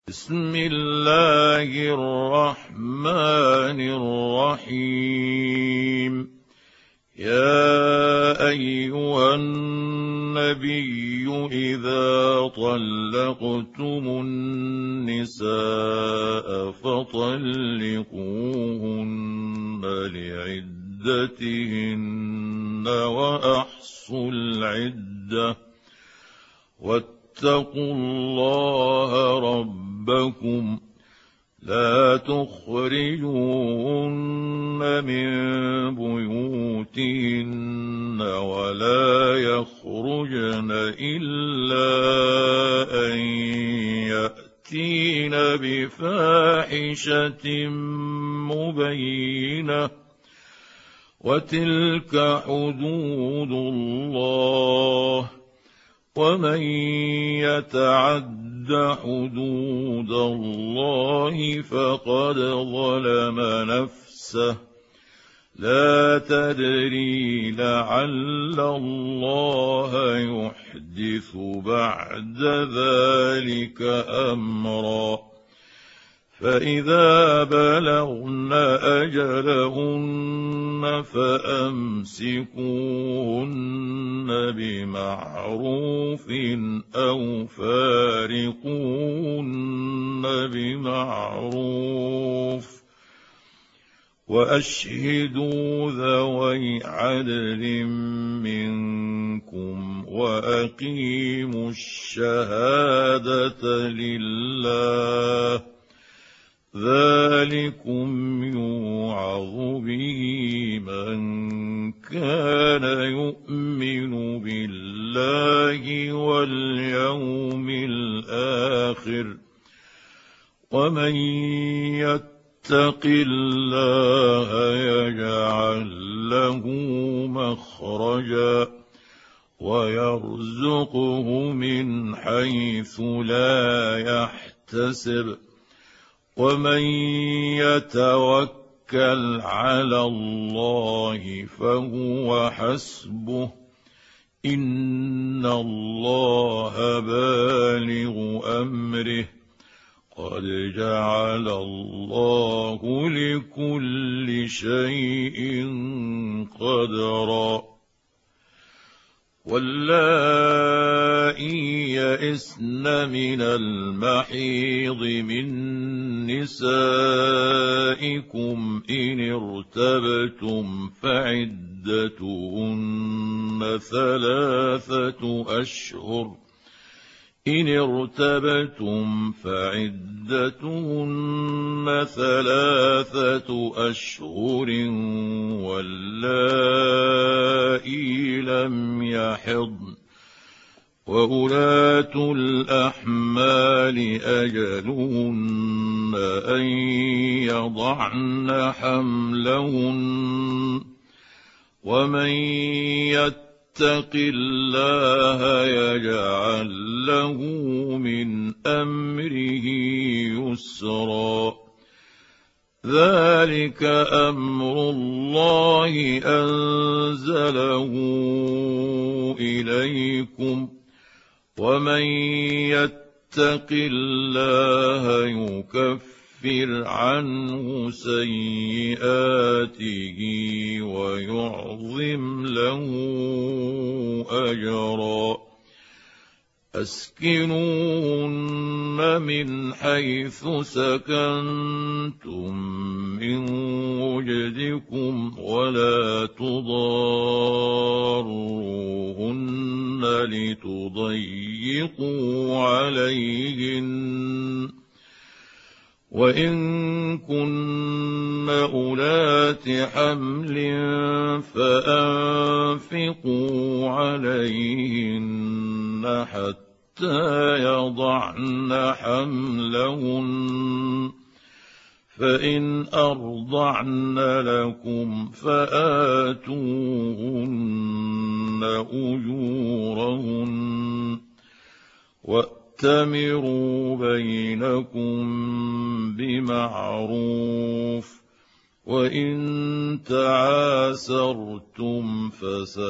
بسم الله الرحمن الرحيم. يا أيها النبي إذا طلقتم النساء فطلقوهن لعدتهن وأحصوا العدة واتقوا الله ربكم لا تخرجوهن من بيوتهن ولا يخرجن إلا أن يأتين بفاحشة مبينة وتلك حدود الله ومن يتعد حدود الله فقد ظلم نفسه لا تدري لعل الله يحدث بعد ذلك أمرا فإذا بلغن أجلهن فأمسكوهن بمعروف أو فارقوهن بمعروف وأشهدوا ذوي عدل منكم وأقيموا الشهادة لله ذلكم يوعظ به من كان يؤمن بالله واليوم الآخر ومن يتق الله يجعل له مخرجا ويرزقه من حيث لا يحتسب ومن يتوكل على الله فهو حسبه إن الله بالغ أمره قد جعل الله لكل شيء قدرا واللائي يئسن من المحيض من نسائكم إن ارتبتم فعدتهن ثلاثة أشهر واللائي لم يحضن وأولاة الأحمال أجلهن أن يضعن حملهن ومن يتق الله يجعل له من أمره يسرا ذلك أمر الله أنزله إليكم ومن يتق الله يكفر عنه سيئاته ويعظم له أجرا أسكنوهن من حيث سكنتم من وجدكم ولا تضاروهن لتضيقوا عليهن وإن كن أولات حمل فأنفقوا عليهن حتى يضعن حملهن فإن أرضعن لكم فآتوهن أجورهن وأتمروا بينكم بمعروف وإن تعاسرتم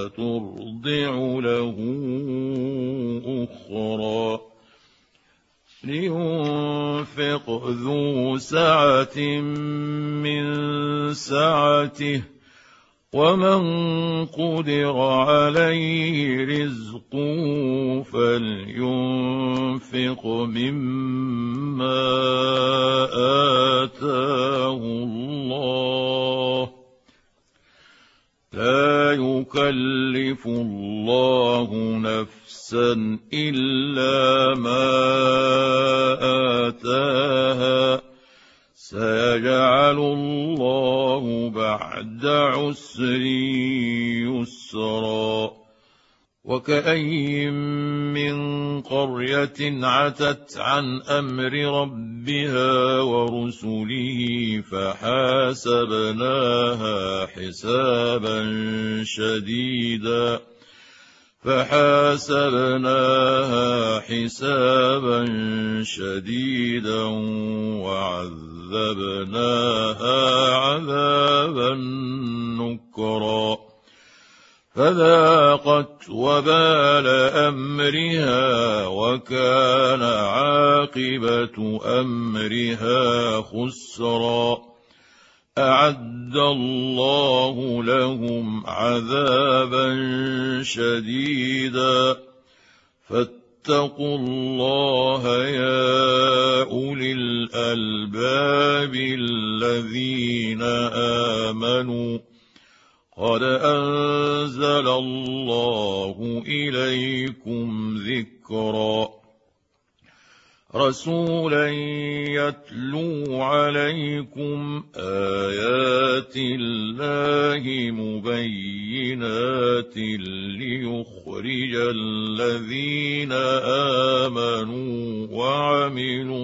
فسترضع له أخرى لينفق ذو سعة من سعته ومن قدر عليه رزقه فلينفق مما آتاه الله لا يكلف الله نفسا إلا ما آتاها سيجعل الله بعد عسر يسرا وكأين من قرية عتت عن أمر ربها ورسله فحاسبناها حسابا شديدا وعذبناها عذابا نكرا فذاقت وبال أمرها وكان عاقبة أمرها خسرا أعد الله لهم عذابا شديدا فاتقوا الله يا أولي الألباب الذين آمنوا قد أنزل الله إليكم ذكرا رسولا يتلو عليكم آيات الله مبينات ليخرج الذين آمنوا وعملوا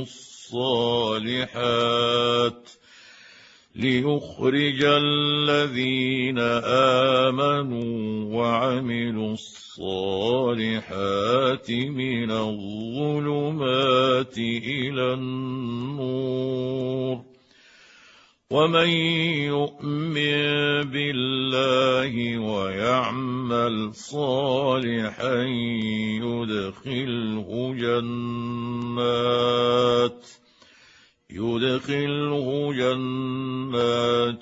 الصالحات من الظلمات إلى النور ومن يؤمن بالله ويعمل صالحا يدخله جنات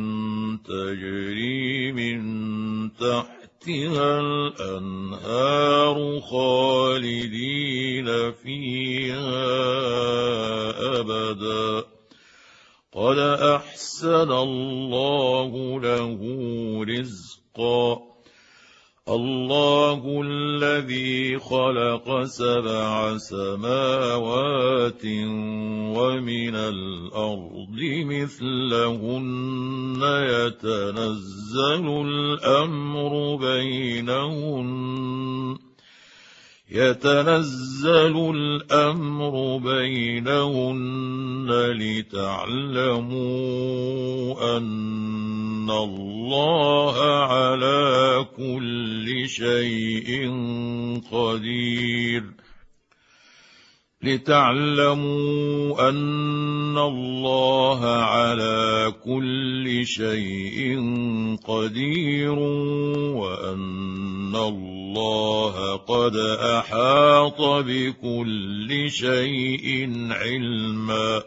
تجري من تحتها الأنهار خالدين فيها أبدا قد أحسن الله له رزقا الله الذي خلق 7 سماوات ومن الأرض مثلهن يتنزل الأمر بينهن لتعلموا أن الله على كل شيء قدير وأن الله قد أحاط بكل شيء علما